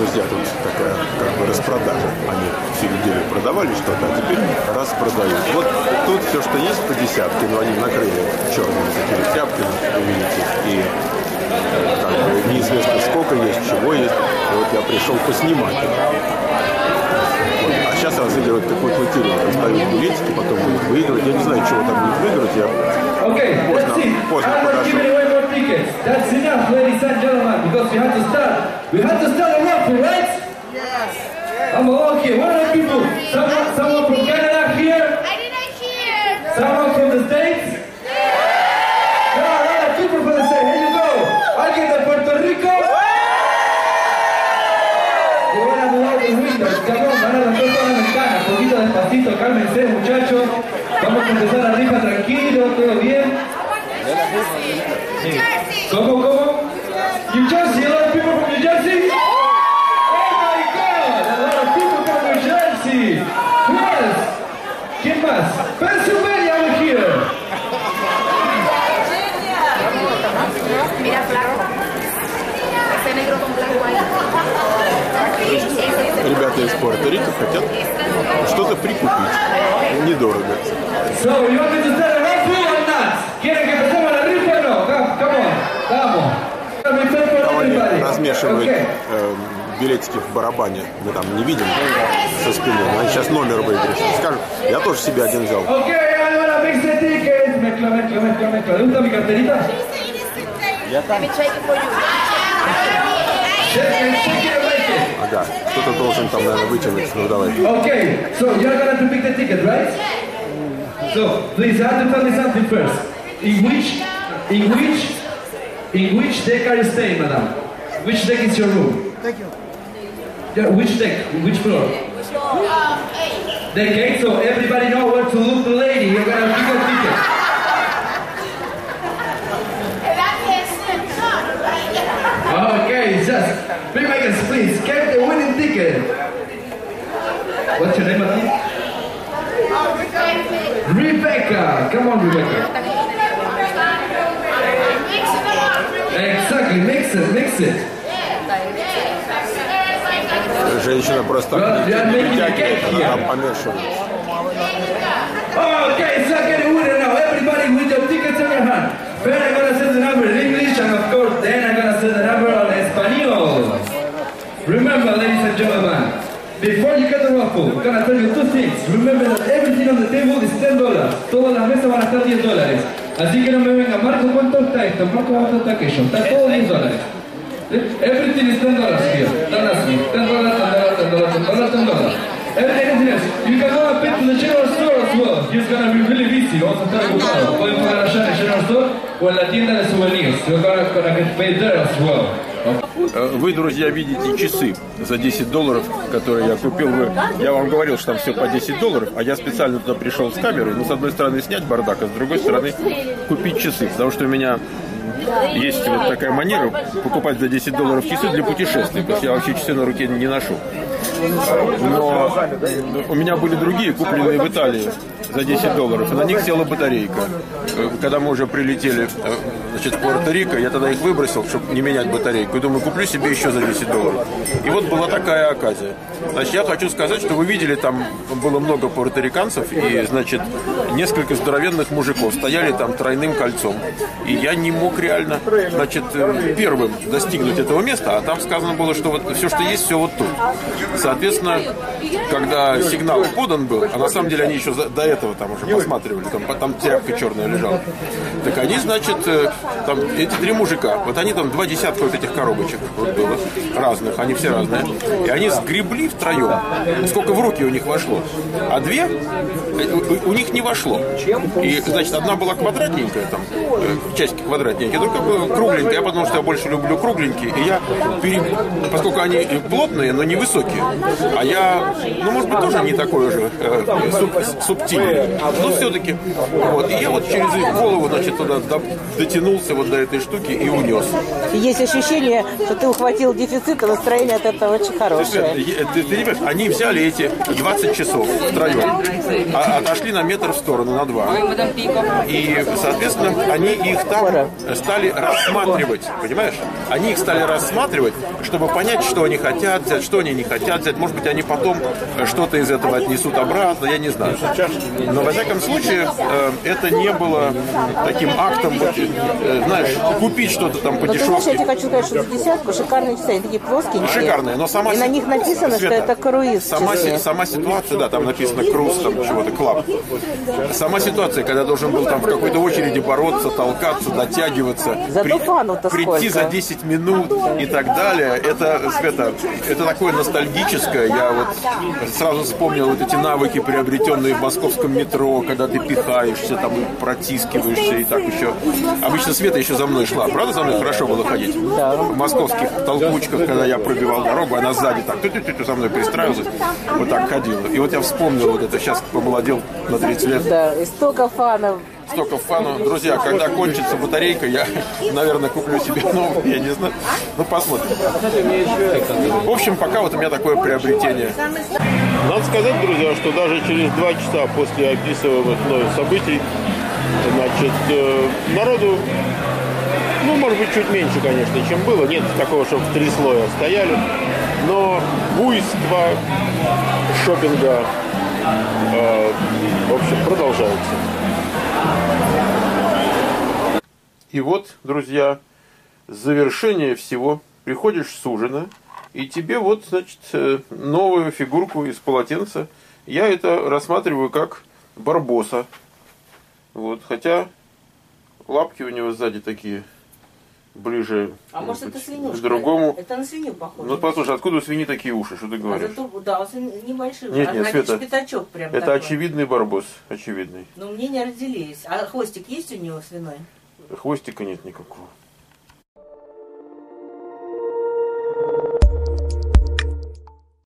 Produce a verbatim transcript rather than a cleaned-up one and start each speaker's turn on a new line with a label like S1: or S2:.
S1: друзья, тут такая как бы распродажа. Они всю неделю продавали что-то, а теперь распродают. Вот тут все, что есть по десятке, но они накрыли черными такими тряпками, вы видите, и как бы неизвестно сколько есть, чего есть. И вот я пришел поснимать. Вот. А сейчас разыгрывают какой-то лотерею, раздают билетики, потом будут выигрывать. Я не знаю, чего там будет выиграть, я
S2: okay,
S1: поздно, поздно подошел.
S2: That's enough, ladies and gentlemen, because we have to start. We have to start a raffle, right?
S3: Yes.
S2: I'm okay. What are people? Someone, someone from Canada here?
S3: I didn't hear.
S2: Someone from the States? Yeah. No, a lot of people from the States. Here you go. Alguien de Puerto Rico? Que van a mudar los windows. Cabrón, van a romper toda la ventana. Un poquito despacito, cálmense, muchachos. Vamos a empezar la rifa tranquilo, todo bien.
S3: New Jersey.
S2: ¿Cómo, cómo? New Jersey, a lot of people from New Jersey? Oh my God, a lot of people from New Jersey. Who else? ¿Quién más? Pennsylvania over here.
S3: Mira, flaco. Ese negro con blanco ahí.
S1: Ребята из Пуэрто-Рико хотят что-то прикупить. Недорого.
S2: So, you want me to start a raffle or not? ¿Quieren que empecemos la rifa o no? Come on, vamos.
S1: Там они размешивают э, билетики в барабане. Мы там не видим со спины. Но они сейчас номер выиграют. Скажут, я тоже себе один взял.
S2: Ok, ahora mix the tickets. Mezcla, mezcla, mezcla, mezcla. ¿Le gusta mi carterita?
S3: Let me check it for you.
S2: Shake it, shake it, make it.
S1: Ага, кто-то должен там, наверное, вытянуть. Ну, давай.
S2: Okay, so you're gonna have to pick the ticket, right? So, please, you have to tell me something first. In which, in which, in which deck are you staying, madam? Which deck is your room?
S4: Thank you.
S2: Yeah, which deck? Which floor?
S3: Um, eight.
S2: Deck eight, so everybody know where to look the lady. You're gonna pick a ticket. Okay, just, Makers, please, get the winning ticket. What's your name, madam? Rebecca. Come on, Rebecca. Exactly, mix it, mix it.
S1: Женщина просто вытягивает, она там помешивает.
S2: Okay, so get a winner now. Everybody with your tickets in your hand. Then I'm gonna say the number in English, and of course, then I'm gonna say the number on Espanol. Remember, ladies and gentlemen, before you get the raffle, I'm gonna tell you two things. Remember that everything on the table is ten dollars. Todas las mesas van a estar diez dólares. Así que no me venga, Marco, ¿cuánto está esto? Marco, ¿cuánto está aquello? Está todo diez dólares. Everything is ten dollars here. ten dollars, ten dollars, ten dollars, ten dollars, ten dollars. Everything is you can go and pay to the general store as well. It's gonna be really busy. Vamos a estar ocupados. Pueden pagar allá en el general store o en la tienda de souvenirs. You're gonna, gonna get paid there as well.
S1: Вы, друзья, видите часы за десять долларов, которые я купил. Вы, я вам говорил, что там все по десять долларов, а я специально туда пришел с камерой. Ну, с одной стороны, снять бардак, а с другой стороны, купить часы. Потому что у меня есть вот такая манера покупать за десять долларов часы для путешествий, потому что я вообще часы на руке не ношу. Но у меня были другие, купленные в Италии за десять долларов, и на них села батарейка. Когда мы уже прилетели, значит, в Пуэрто-Рико, я тогда их выбросил, чтобы не менять батарейку, и думаю, куплю себе еще за десять долларов. И вот была такая оказия. Значит, я хочу сказать, что вы видели, там было много пуэрториканцев, и, значит, несколько здоровенных мужиков стояли там тройным кольцом. И я не мог реально, значит, первым достигнуть этого места, а там сказано было, что вот все, что есть, все вот тут. Соответственно, когда сигнал подан был, а на самом деле они еще до этого там уже посматривали, там, там тряпка черная лежала, так они, значит, там эти три мужика, вот они там два десятка вот этих коробочек вот было, разных, они все разные, и они сгребли втроем, сколько в руки у них вошло, а две у, у них не вошло. И, значит, одна была квадратненькая, там, часики квадратненькие, другая была кругленькая, потому что я больше люблю кругленькие, и я, пере... поскольку они плотные, но невысокие, штуки. А я, ну, может быть, тоже не такой уже э, суб, субтильный. Но все-таки. Вот. И я вот через их голову, значит, туда дотянулся вот до этой штуки и унес.
S4: Есть ощущение, что ты ухватил дефицит, и настроение от этого очень хорошее.
S1: Ты, ты, ты понимаешь, они взяли эти двадцать часов втроем, а отошли на метр в сторону, на два. И, соответственно, они их там стали рассматривать, понимаешь? Они их стали рассматривать, чтобы понять, что они хотят взять, что они не хотят взять. Может быть, они потом что-то из этого отнесут обратно, я не знаю. Но, во всяком случае, это не было таким актом, знаешь, купить что-то там по
S4: но
S1: дешевке.
S4: Ты знаешь, я тебе хочу сказать, что за десятку шикарные часы, они такие плоские.
S1: Шикарные, но сама...
S4: И на них написано, Света, что это круиз.
S1: Сама, си, сама ситуация, да, там написано круиз, там чего-то, клаб. Сама ситуация, когда должен был там в какой-то очереди бороться, толкаться, дотягиваться,
S4: Зато фану-то
S1: прийти
S4: сколько?
S1: за десять минут и так далее, это, Света, это такое ностальгическое. Я вот сразу вспомнил вот эти навыки, приобретенные в московском метро, когда ты пихаешься, там протискиваешься и так еще. Обычно Света еще за мной шла, правда, за мной хорошо было ходить?
S4: Да.
S1: В московских толкучках, когда я пробивал дорогу, она сзади так ту-ту-ту за мной пристраивалась, вот так ходила. И вот я вспомнил вот это, сейчас помолодел на тридцать лет.
S4: Да, и столько фанов.
S1: Столько фану. Друзья, когда кончится батарейка, я, наверное, куплю себе новую, я не знаю. Ну, посмотрим. В общем, пока вот у меня такое приобретение. Надо сказать, друзья, что даже через два часа после описываемых мною событий, значит, э, народу, ну, может быть, чуть меньше, конечно, чем было. Нет такого, чтобы в три слоя стояли. Но буйство шопинга, э, в общем, продолжается. И вот, друзья, завершение всего. Приходишь с ужина, и тебе вот, значит, новую фигурку из полотенца. Я это рассматриваю как барбоса. Вот, хотя лапки у него сзади такие ближе,
S4: А может, это свинюшка?
S1: к другому.
S4: Это на свинью похоже.
S1: Ну, послушай, откуда у свиньи такие уши, что ты говоришь?
S4: А зато, да, он небольшой.
S1: Нет,
S4: а
S1: нет, Света,
S4: пятачок прям
S1: это
S4: такой.
S1: очевидный барбос, очевидный.
S4: Но мнения разделились. А хвостик есть у него свиной?
S1: Хвостика нет никакого.